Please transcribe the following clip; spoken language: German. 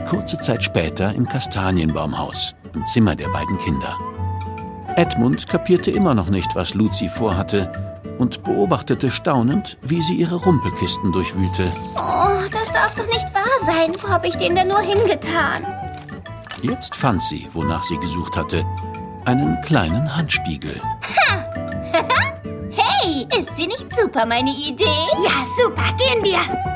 kurze Zeit später im Kastanienbaumhaus, im Zimmer der beiden Kinder. Edmund kapierte immer noch nicht, was Luzi vorhatte und beobachtete staunend, wie sie ihre Rumpelkisten durchwühlte. Oh, das darf doch nicht wahr sein. Wo habe ich den denn nur hingetan? Jetzt fand sie, wonach sie gesucht hatte, einen kleinen Handspiegel. Hey, ist sie nicht super, meine Idee? Ja, super, gehen wir.